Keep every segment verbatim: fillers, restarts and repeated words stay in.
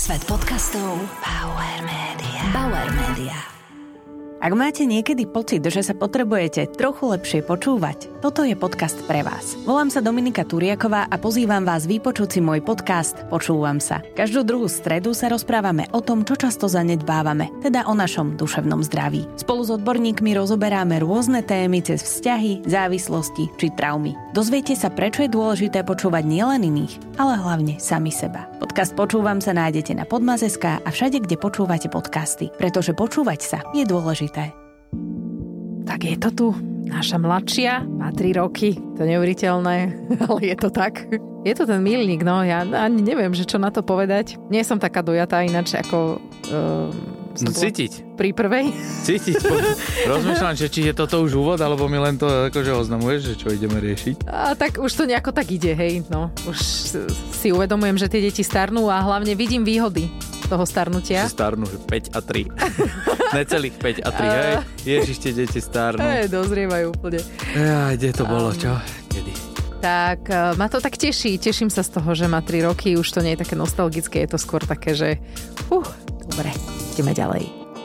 Svet podcastov Bauer Media. Bauer Media. Ak máte niekedy pocit, že sa potrebujete trochu lepšie počúvať, toto je podcast pre vás. Volám sa Dominika Turiaková a pozývam vás vypočuť si môj podcast Počúvam sa. Každú druhú stredu sa rozprávame o tom, čo často zanedbávame, teda o našom duševnom zdraví. Spolu s odborníkmi rozoberáme rôzne témy cez vzťahy, závislosti či traumy. Dozviete sa, prečo je dôležité počúvať nielen iných, ale hlavne sami seba. Podcast Počúvam sa nájdete na Podmas bodka es ká a všade, kde počúvate podcasty, pretože počúvať sa je dôležité. Tak je to tu. Naša mladšia má tri roky. To je neuveriteľné, ale je to tak. Je to ten milník, no ja ani neviem, že čo na to povedať. Nie som taká dojatá ináč ako... Uh, no cítiť. Pri prvej. Cítiť. Rozmýšľam, že či je toto už úvod, alebo mi len to akože oznamuješ, že čo ideme riešiť. A tak už to nejako tak ide, hej. No, už si uvedomujem, že tie deti starnú a hlavne vidím výhody toho starnutia. Že starnú, že päť a tri. Necelých päť a tri, hej. Ježiš, tie deti starnú. Hej, dozrievajú úplne. Ja, kde to bolo, čo? Kedy? Tak ma to tak teší. Teším sa z toho, že má tri roky. Už to nie je také nostalgické, je to skôr také, že uh, dobre, ideme ďalej.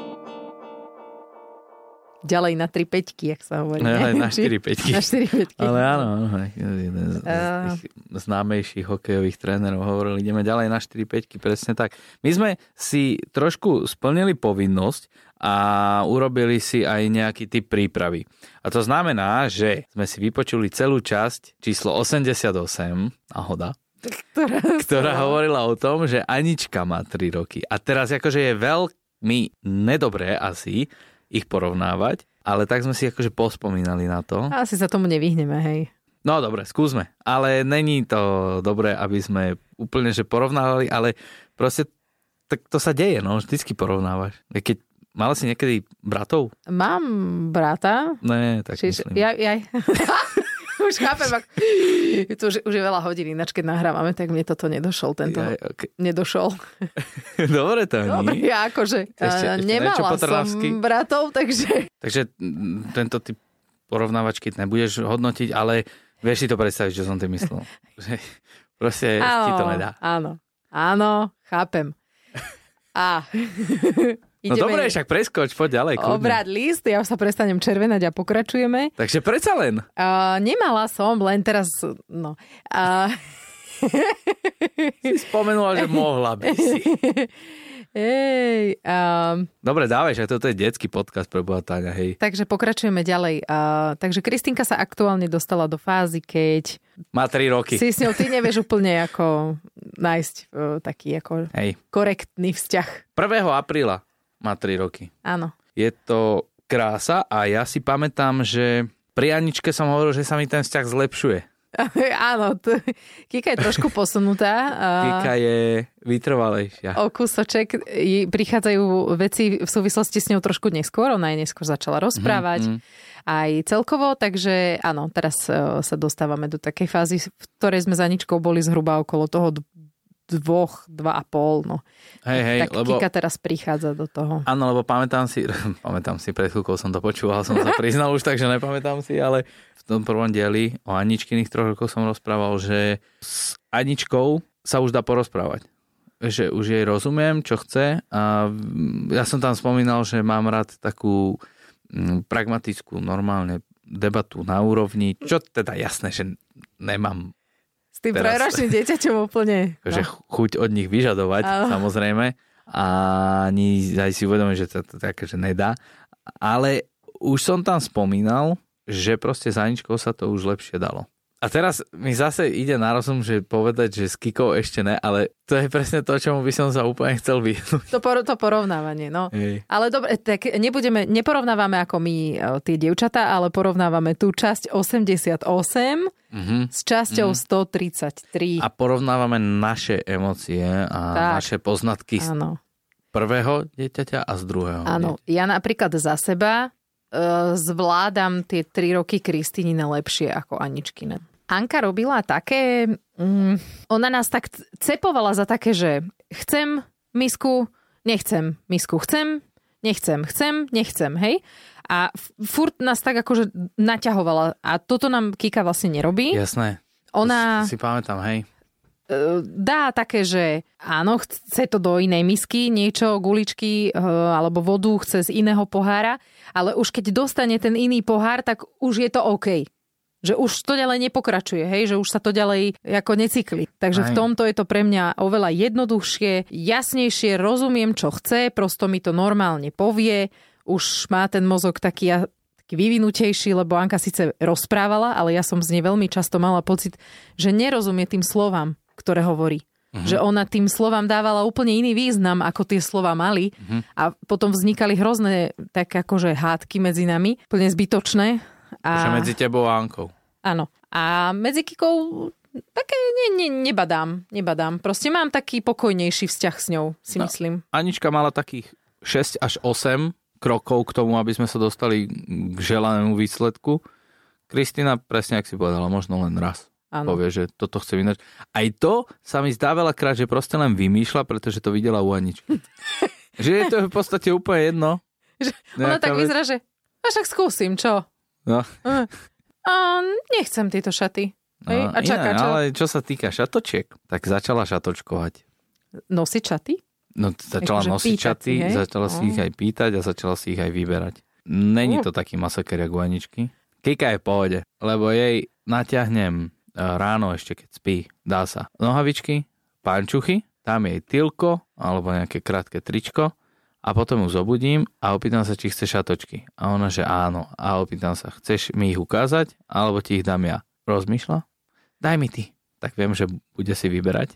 Ďalej na tri päťky, jak sa hovorí. No, na štyri päťky. Na štyri päťky. Ale áno, jeden z, uh... z tých známejších hokejových trénerov hovoril, ideme ďalej na štyri päťky, presne tak. My sme si trošku splnili povinnosť a urobili si aj nejaký typ prípravy. A to znamená, že sme si vypočuli celú časť číslo osemdesiatosem, náhoda, ktorá, ktorá hovorila o tom, že Anička má tri roky. A teraz akože je veľmi nedobré asi ich porovnávať, ale tak sme si akože pospomínali na to. Asi sa tomu nevyhneme, hej. No dobre, skúsme. Ale není to dobré, aby sme úplne že porovnávali, ale proste tak to sa deje, no, vždycky porovnávaš. Keď mala si niekedy bratov? Mám brata. Ne, tak Čiže, myslím. Ja, ja... Už chápem, ako... to už, už je veľa hodín, ináč keď nahrávame, tak mne toto nedošol, tento ja, okay. nedošol. Dobre to Dobre, nie. ja akože ešte, ešte nemala som bratov, takže... Takže tento typ porovnávačky nebudeš hodnotiť, ale vieš si to predstaviť, čo som ty myslel. Proste áno, ti to nedá. Áno, áno, chápem. A... No dobre, však preskoč, poď ďalej. Kľudne. Obrad list, ja sa prestanem červenať a pokračujeme. Takže predsa len. Uh, nemala som, len teraz, no. Uh... Si spomenula, že mohla by si. Hej. Um... Dobre, dávaj, že toto je detský podcast pre Boha Táňa, hej. Takže pokračujeme ďalej. Uh, takže Kristinka sa aktuálne dostala do fázy, keď... Má tri roky. Si s ňou ty nevieš úplne ako nájsť uh, taký ako hej. korektný vzťah. prvého apríla má tri roky. Áno. Je to krása a ja si pamätám, že pri Aničke som hovoril, že sa mi ten vzťah zlepšuje. Áno, t- Kika je trošku posunutá. Kika je vytrvalejšia. O kúsoček prichádzajú veci v súvislosti s ňou trošku neskôr. Ona aj neskôr začala rozprávať. Mm, mm. Aj celkovo, takže áno, teraz sa dostávame do takej fázy, v ktorej sme za Aničkou boli zhruba okolo toho dvoch, dva a pol, no. Hej, hej, tak lebo... Kika teraz prichádza do toho. Áno, lebo pamätám si, pamätám si, pred chvíľkou som to počúval, som sa priznal už, takže nepamätám si, ale v tom prvom dieli o Aničkyných troch rokoch som rozprával, že s Aničkou sa už dá porozprávať. Že už jej rozumiem, čo chce a ja som tam spomínal, že mám rád takú pragmatickú, normálne debatu na úrovni, čo teda jasné, že nemám s tým trojročným dieťaťom úplne. Takže no. chuť od nich vyžadovať, Áno. samozrejme. A ani aj si uvedomím, že to, to také, že nedá. Ale už som tam spomínal, že proste s Aničkou sa to už lepšie dalo. A teraz mi zase ide na rozum, že povedať, že s Kikou ešte ne, ale to je presne to, čomu by som sa úplne chcel vyhnúť. To, por- to porovnávanie, no. Hej. Ale dobre, tak nebudeme, neporovnávame ako my tie dievčatá, ale porovnávame tú časť osemdesiatosem mm-hmm. s časťou mm-hmm. stotridsaťtri. A porovnávame naše emócie a tak. naše poznatky z Áno. prvého dieťaťa a z druhého. Áno, dieťaťa. Ja napríklad za seba uh, zvládam tie tri roky Kristinine lepšie ako Aničkine. Anka robila také, um, ona nás tak cepovala za také, že chcem misku, nechcem misku, chcem, nechcem, chcem, nechcem, hej? A furt nás tak akože naťahovala a toto nám Kika vlastne nerobí. Jasné, ona... si pamätám, hej. dá také, že áno, chce to do inej misky, niečo, guličky alebo vodu chce z iného pohára, ale už keď dostane ten iný pohár, tak už je to OK. Že už to ďalej nepokračuje, hej? Že už sa to ďalej ako necykli. Takže Aj. v tomto je to pre mňa oveľa jednoduchšie, jasnejšie, rozumiem, čo chce, prosto mi to normálne povie, už má ten mozog taký, taký vyvinutejší, lebo Anka síce rozprávala, ale ja som z nej veľmi často mala pocit, že nerozumie tým slovám, ktoré hovorí. Uh-huh. Že ona tým slovám dávala úplne iný význam, ako tie slova mali. Uh-huh. A potom vznikali hrozné tak akože hádky medzi nami, úplne zbytočné. A... medzi tebou a Ankou. Áno. A medzi Kikou také ne, ne, nebadám. Nebadám. Proste mám taký pokojnejší vzťah s ňou, si no, myslím. Anička mala takých šesť až osem krokov k tomu, aby sme sa dostali k želanému výsledku. Kristína, presne ak si povedala, možno len raz. Áno. Povie, že toto chce vynať. Aj to sa mi zdá veľakrát, že proste len vymýšľa, pretože to videla u Aničky. Že je to v podstate úplne jedno. Že ona tak vyzerá, že a však skúsim, čo? No. A nechcem tieto šaty. Hej? No, a čaká, iné, čo? Ale čo sa týka šatočiek, tak začala šatočkovať. Nosiť šaty? No, začala Eko, nosiť šaty, hej? Začala si ich aj pýtať a začala si ich aj vyberať. Není to taký masaker, jak u Aničky. Kika je v pohode, lebo jej natiahnem ráno ešte, keď spí, dá sa nohavičky, pančuchy, tam jej tylko, alebo nejaké krátke tričko, a potom ju zobudím a opýtam sa, či chce šatočky. A ona, že áno. A opýtam sa, chceš mi ich ukázať, alebo ti ich dám ja? Rozmýšľa? Daj mi ty. Tak viem, že bude si vyberať.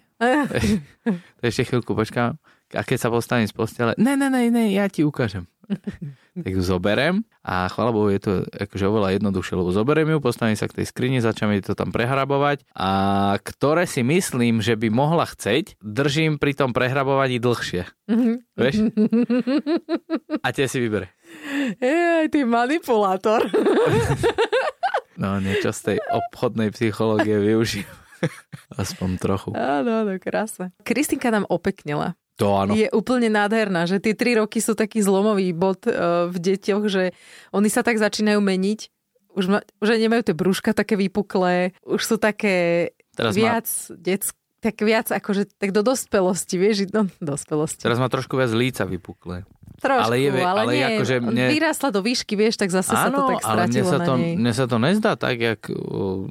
To ešte chvíľku počkám. A keď sa postavím z postele, ne, ne, ne, ne, ja ti ukážem. Tak ju zoberiem a chvála Bohu, je to akože oveľa jednoduchšie, lebo zoberiem ju, postavím sa k tej skrini, začnem to tam prehrabovať a ktoré si myslím, že by mohla chceť, držím pri tom prehrabovaní dlhšie. Vieš? A tie si vybere. Ej, ty manipulátor. No, niečo z tej obchodnej psychológie využijem. Aspoň trochu. Áno, áno, krásne. Kristinka nám opeknela. To áno. Je úplne nádherná, že tie tri roky sú taký zlomový bod uh, v deťoch, že oni sa tak začínajú meniť. Už, ma, už nemajú tie brúška také vypuklé, už sú také teraz viac má... detské, tak viac akože tak do dospelosti, vieš, do dospelosti. Teraz má trošku viac líca vypuklé. Trošku, ale, je, ale, ale nie, akože mne... vyrásla do výšky, vieš, tak zase áno, sa to tak stratilo na nej. Mne sa to nezdá tak, jak uh,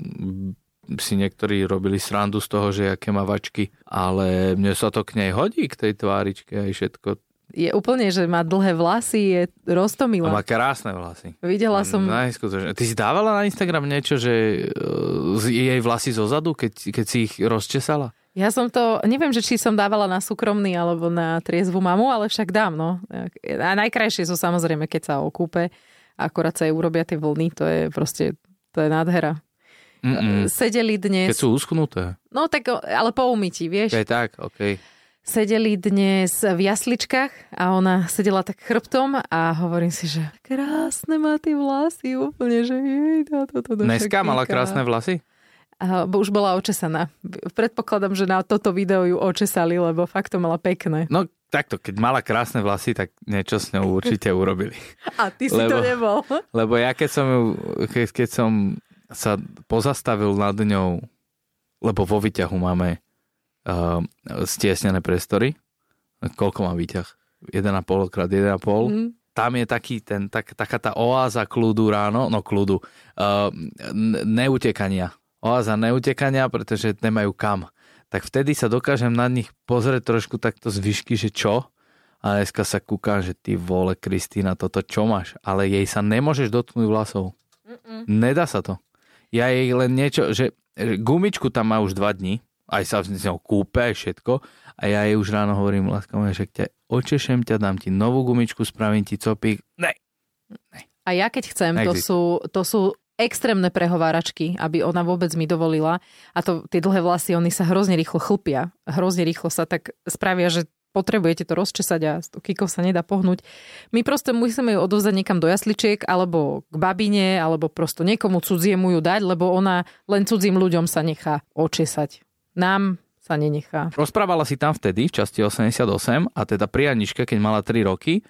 si niektorí robili srandu z toho, že aké má vačky, ale mne sa to k nej hodí, k tej tváričke aj všetko. Je úplne, že má dlhé vlasy, je roztomilá. A má krásne vlasy. Videla som... Najskutočne. Ty si dávala na Instagram niečo, že uh, jej vlasy zozadu, keď, keď si ich rozčesala? Ja som to, neviem, že či som dávala na súkromný alebo na triezvu mamu, ale však dám, no. A najkrajšie sú samozrejme, keď sa okúpe, akorát sa jej urobia tie vlny, to je proste, to je nádhera. Mm-mm. Sedeli dnes... Keď sú uschnuté. No tak, ale po umytí, vieš. Keď tak, okej. Okay. Sedeli dnes v jasličkách a ona sedela tak chrbtom a hovorím si, že krásne má tie vlasy, úplne, že jej, to, to, to, to, dneska mala krásne vlasy? A, bo už bola očesaná. Predpokladám, že na toto video ju očesali, lebo fakt to mala pekné. No takto, keď mala krásne vlasy, tak niečo s ňou určite urobili. A ty si lebo, to nebol. Lebo ja keď som ju, keď, keď som sa pozastavil nad ňou, lebo vo výťahu máme uh, stiesnené priestory. Koľko má výťah? jeden a pol krát jeden a pol. Mm. Tam je taký ten, tak, taká tá oáza kľudu ráno, no kľudu, uh, neutekania. Oáza neutekania, pretože nemajú kam. Tak vtedy sa dokážem na nich pozrieť trošku takto z výšky, že čo? A dneska sa kúkam, že ty vole, Kristína, toto čo máš? Ale jej sa nemôžeš dotknúť vlasov. Mm-mm. Nedá sa to. Ja jej len niečo, že gumičku tam má už dva dni, aj sa s ňou kúpe, aj všetko, a ja jej už ráno hovorím, láska moja, že ťa očešem ťa, dám ti novú gumičku, spravím ti copík. Ne. ne. A ja keď chcem, to sú, to sú extrémne prehováračky, aby ona vôbec mi dovolila, a to tie dlhé vlasy, oni sa hrozne rýchlo chlpia, hrozne rýchlo sa tak spravia, že potrebujete to rozčesať a s Kikou sa nedá pohnúť. My proste musíme ju odovzdať niekam do jasličiek, alebo k babine, alebo prosto niekomu cudziemu ju dať, lebo ona len cudzím ľuďom sa nechá očesať. Nám sa nenechá. Rozprávala si tam vtedy, v časti osemdesiatosem, a teda pri Aničke, keď mala tri roky,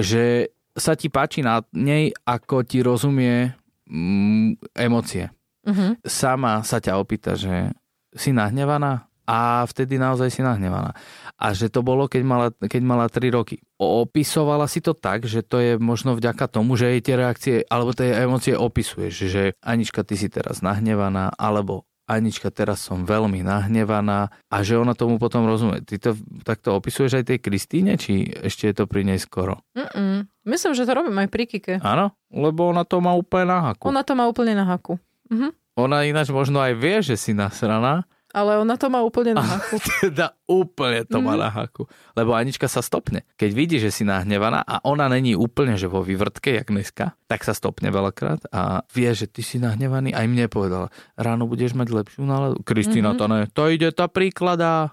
že sa ti páči na nej, ako ti rozumie mm, emócie. Uh-huh. Sama sa ťa opýta, že si nahnevaná? a vtedy naozaj si nahnevaná. A že to bolo, keď mala, keď mala tri roky. Opisovala si to tak, že to je možno vďaka tomu, že jej tie reakcie alebo tie emócie opisuješ, že Anička, ty si teraz nahnevaná, alebo Anička, teraz som veľmi nahnevaná a že ona tomu potom rozumie. Ty to takto opisuješ aj tej Kristíne, či ešte je to pri nej skoro? Mm-mm. Myslím, že to robím aj pri Kike. Áno, lebo ona to má úplne na haku. Ona to má úplne na haku. Mhm. Ona ináč možno aj vie, že si nasraná. Ale ona to má úplne na haku. Teda úplne to má mm-hmm. na haku. Lebo Anička sa stopne. Keď vidí, že si nahnevaná a ona není úplne, že vo vývrtke, jak dneska, tak sa stopne veľakrát a vie, že ty si nahnevaný. Aj mne povedala, ráno budeš mať lepšiu náladu. Kristína, mm-hmm. to ne. To ide tá príklada.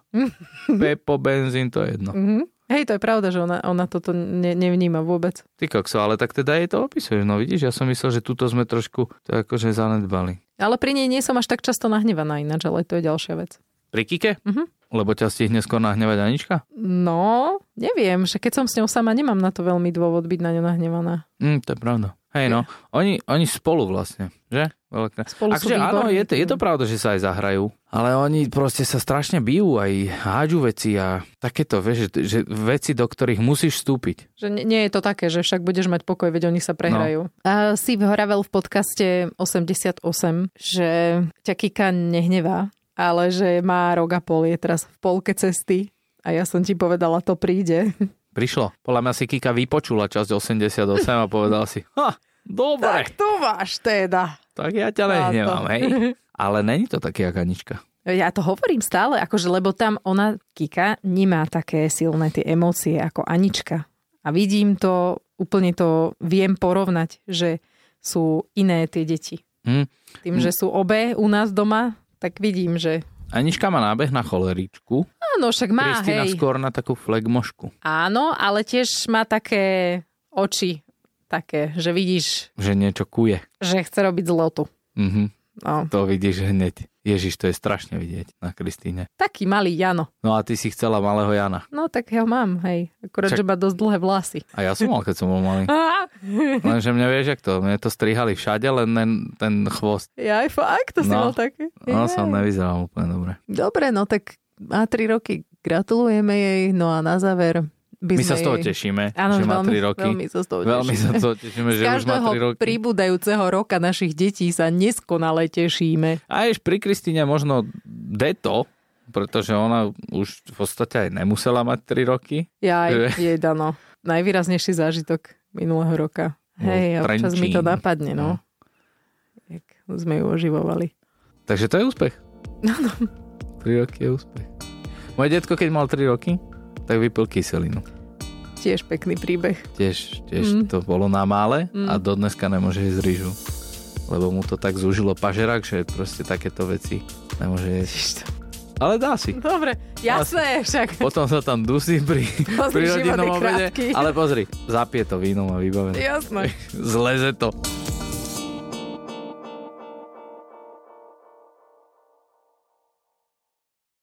Pepo, benzín, to je jedno. Mm-hmm. Hej, to je pravda, že ona, ona toto ne, nevníma vôbec. Ty kokso, ale tak teda jej to opisuješ. No vidíš, ja som myslel, že tuto sme trošku to akože zanedbali. Ale pri nej nie som až tak často nahnevaná ináč, ale to je ďalšia vec. Pri Kike? Mhm. Lebo ťa stihne skôr nahnevať Anička? No, neviem, že keď som s ňou sama, nemám na to veľmi dôvod byť na ňu nahnevaná. Mm, to je pravda. Hej no, oni, oni spolu vlastne, že? Veľká. Spolu Akože áno, je to, je to pravda, že sa aj zahrajú, ale oni proste sa strašne bijú aj hádžu veci a takéto, vieš, že, že veci, do ktorých musíš vstúpiť. Že nie, nie je to také, že však budeš mať pokoj, veď oni sa prehrajú. No. A si horavel v podcaste osemdesiatosem, že ťa Kika nehnevá, ale že má rok a pol, je teraz v polke cesty a ja som ti povedala, to príde. Prišlo. Podľa mňa si Kika vypočula časť osemdesiatosem a povedal si, ha, dobre. Tak tu máš teda. Tak ja ťa nehnevám, hej. Ale není to také, jak Anička. Ja to hovorím stále, akože, lebo tam ona, Kika, nemá také silné tie emócie ako Anička. A vidím to, úplne to viem porovnať, že sú iné tie deti. Hm. Tým, že sú obe u nás doma, tak vidím, že... Anička má nábeh na choleričku. Áno, však má, Kristína hej. skôr na takú flegmošku. Áno, ale tiež má také oči, také, že vidíš... Že niečo kuje. Že chce robiť zlotu. Mhm. No. To vidíš hneď. Ježiš, to je strašne vidieť na Kristíne. Taký malý Jano. No a ty si chcela malého Jana. No tak ja ho mám, hej. Akurát, Čak... že má dosť dlhé vlasy. A ja som mal, keď som bol malý. Lenže mňa vieš, jak to, mne to strihali všade, len ten, ten chvost. Ja aj fakt, to no. si mal také. No som nevyzeral úplne dobre. Dobre, no tak má tri roky. Gratulujeme jej, no a na záver... My sa z toho tešíme, áno, že má veľmi, tri roky. Veľmi sa z toho tešíme. Veľmi sa z toho tešíme, že už má tri roky. Z každého pribúdajúceho roka našich detí sa neskonale tešíme. A ešte pri Kristíne možno deto, pretože ona už v podstate aj nemusela mať tri roky. Ja aj jej dano. Najvýraznejší zážitok minulého roka. No, hej, občas Trenčín. mi to napadne, no. no. Jak sme ju oživovali. Takže to je úspech. Áno. tri roky je úspech. Moje detko, keď mal tri roky, tak vypil kyselinu. Tiež pekný príbeh. Tiež, tiež mm. to bolo na mále mm. a do dneska nemôže jesť rýžu. Lebo mu to tak zúžilo pažerak, že proste takéto veci nemôže jesť. Ale dá si. Dobre, jasné, však. Potom sa tam dusí pri, pri rodinnom obede. Ale pozri, zapije to vínom a vybavené. Jasné. Zleze to.